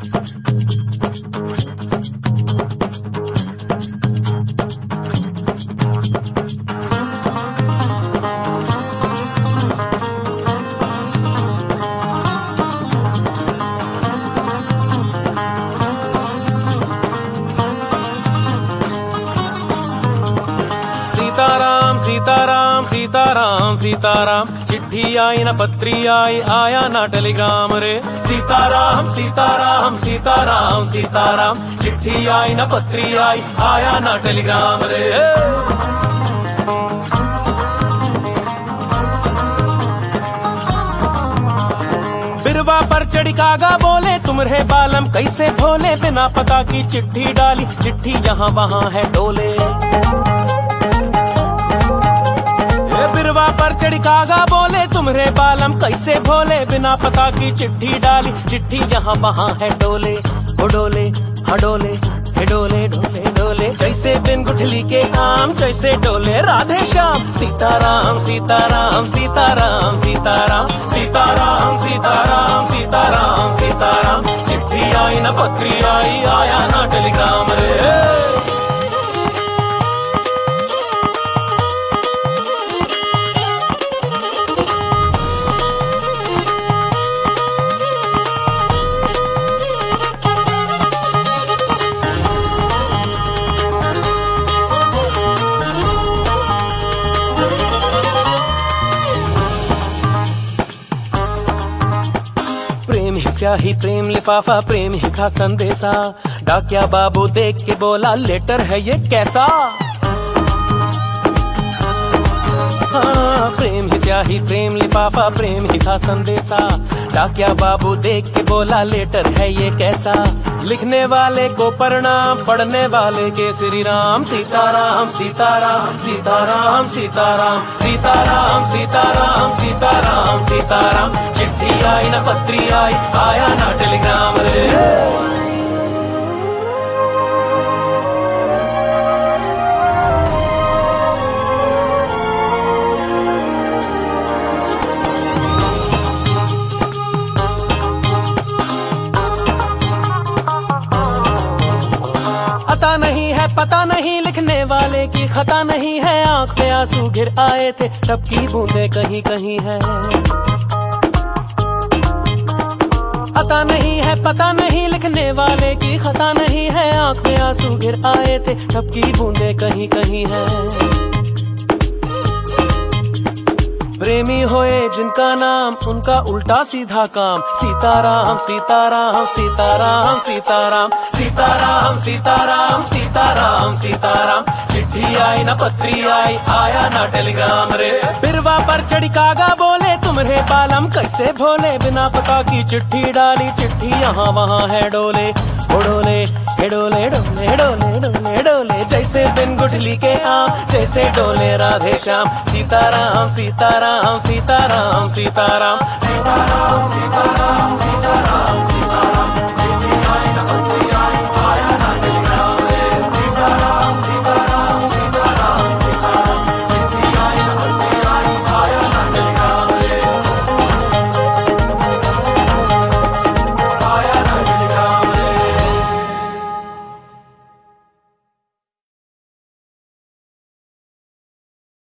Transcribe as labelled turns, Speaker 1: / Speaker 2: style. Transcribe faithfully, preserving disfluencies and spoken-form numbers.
Speaker 1: सीताराम सीताराम सीताराम सीताराम, चिट्ठी आई न पत्री आई, आया ना टेलीग्राम रे। सीताराम सीताराम सीताराम सीताराम, चिट्ठी आई न पत्री आई, आया ना टेलीग्राम रे। बिरवा पर चढ़ी कागा बोले, तुम रे बालम कैसे भोले, बिना पता की चिट्ठी डाली, चिट्ठी यहाँ वहाँ है डोले। बिरवा पर चढ़ी कागा बोले, तुम रे बालम कैसे भोले, बिना पता की चिट्ठी डाली, चिट्ठी यहाँ वहाँ है डोले। ओ डोले हाँ डोले, हे डोले डोले डोले, जैसे बिन गुठली के आम, जैसे डोले राधे श्याम। सीताराम सीताराम सीताराम सीताराम, सीताराम सीताराम सीताराम सीताराम, चिट्ठी आई न पत्री आई, आया ना टेलीग्राम रे। प्रेम ही स्याही प्रेम लिफाफा, प्रेम ही था संदेशा, डाकिया बाबू देख के बोला, लेटर है ये कैसा। हाँ, प्रेम ही स्याही प्रेम लिफाफा, प्रेम ही था संदेशा, डाकिया बाबू देख के बोला, लेटर है ये कैसा। लिखने वाले को प्रणाम, पढ़ने वाले के श्री राम। सीताराम सीताराम सीताराम सीताराम, सीताराम सीताराम सीताराम सीताराम, चिट्ठी आई न पत्री आई, आया ना टेलीग्राम रे। पता नहीं है पता नहीं लिखने वाले की खता नहीं है, आंख में आंसू गिर आए थे, तब की बूंदे कहीं कहीं है। पता नहीं है पता नहीं लिखने वाले की खता नहीं है, आंख में आंसू गिर आए थे, तब की बूंदे कहीं कहीं है। प्रेमी होए जिनका नाम, उनका उल्टा सीधा काम। सीताराम सीताराम सीताराम सीताराम, सीताराम सीताराम सीताराम सीताराम, चिट्ठी आई न पत्री आई, आया ना टेलीग्राम रे। बिरवा पर चढ़ी कागा बोले, तुम रे बालम कैसे भोले, बिना पता की चिट्ठी डाली, चिट्ठी यहाँ वहाँ है डोले। ओ डोले हे डोले डोले डोले डोले डोले, जैसे बिन गुठली के आम, जैसे डोले राधे श्याम। सीताराम सीताराम सीताराम सीताराम सीताराम सीताराम।